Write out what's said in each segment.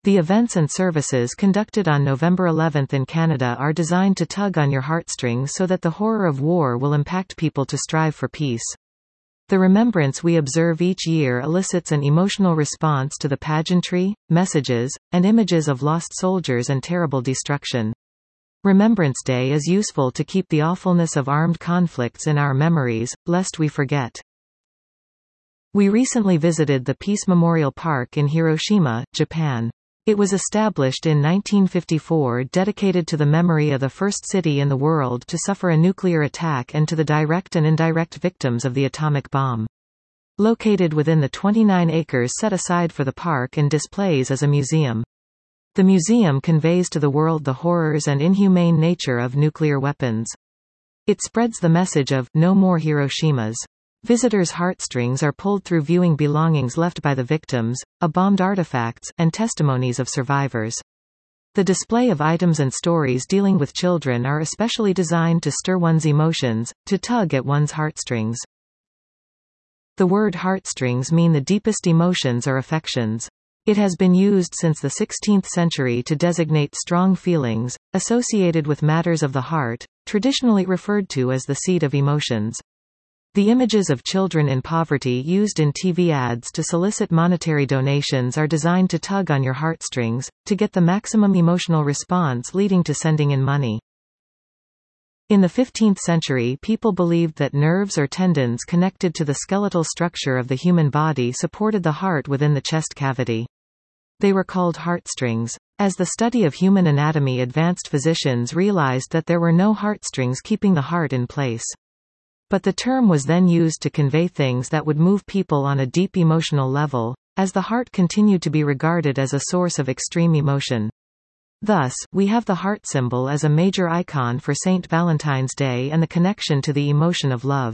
The events and services conducted on November 11 in Canada are designed to tug on your heartstrings so that the horror of war will impact people to strive for peace. The remembrance we observe each year elicits an emotional response to the pageantry, messages, and images of lost soldiers and terrible destruction. Remembrance Day is useful to keep the awfulness of armed conflicts in our memories, lest we forget. We recently visited the Peace Memorial Park in Hiroshima, Japan. It was established in 1954, dedicated to the memory of the first city in the world to suffer a nuclear attack and to the direct and indirect victims of the atomic bomb. Located within the 29 acres set aside for the park and displays as a museum. The museum conveys to the world the horrors and inhumane nature of nuclear weapons. It spreads the message of "No more Hiroshimas." Visitors' heartstrings are pulled through viewing belongings left by the victims, bombed artifacts, and testimonies of survivors. The display of items and stories dealing with children are especially designed to stir one's emotions, to tug at one's heartstrings. The word heartstrings mean the deepest emotions or affections. It has been used since the 16th century to designate strong feelings, associated with matters of the heart, traditionally referred to as the seat of emotions. The images of children in poverty used in TV ads to solicit monetary donations are designed to tug on your heartstrings, to get the maximum emotional response leading to sending in money. In the 15th century, people believed that nerves or tendons connected to the skeletal structure of the human body supported the heart within the chest cavity. They were called heartstrings. As the study of human anatomy advanced, physicians realized that there were no heartstrings keeping the heart in place. But the term was then used to convey things that would move people on a deep emotional level, as the heart continued to be regarded as a source of extreme emotion. Thus, we have the heart symbol as a major icon for St. Valentine's Day and the connection to the emotion of love.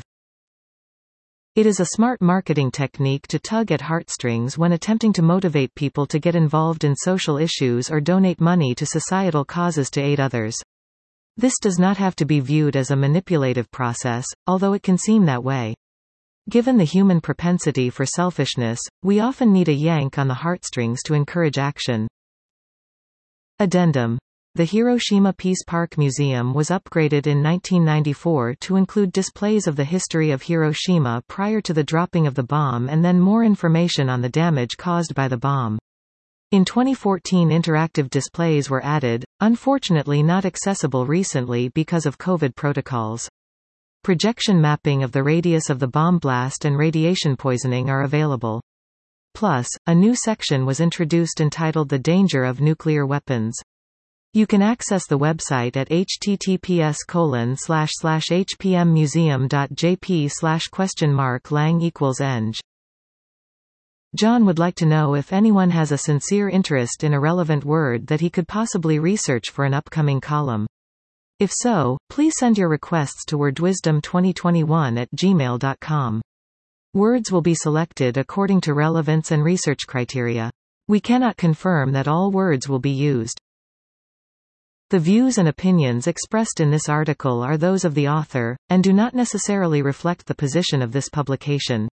It is a smart marketing technique to tug at heartstrings when attempting to motivate people to get involved in social issues or donate money to societal causes to aid others. This does not have to be viewed as a manipulative process, although it can seem that way. Given the human propensity for selfishness, we often need a yank on the heartstrings to encourage action. Addendum. The Hiroshima Peace Park Museum was upgraded in 1994 to include displays of the history of Hiroshima prior to the dropping of the bomb and then more information on the damage caused by the bomb. In 2014, interactive displays were added, unfortunately not accessible recently because of COVID protocols. Projection mapping of the radius of the bomb blast and radiation poisoning are available. Plus, a new section was introduced entitled The Danger of Nuclear Weapons. You can access the website at https://hpmmuseum.jp/?lang=eng. John would like to know if anyone has a sincere interest in a relevant word that he could possibly research for an upcoming column. If so, please send your requests to wordwisdom2021@gmail.com. Words will be selected according to relevance and research criteria. We cannot confirm that all words will be used. The views and opinions expressed in this article are those of the author, and do not necessarily reflect the position of this publication.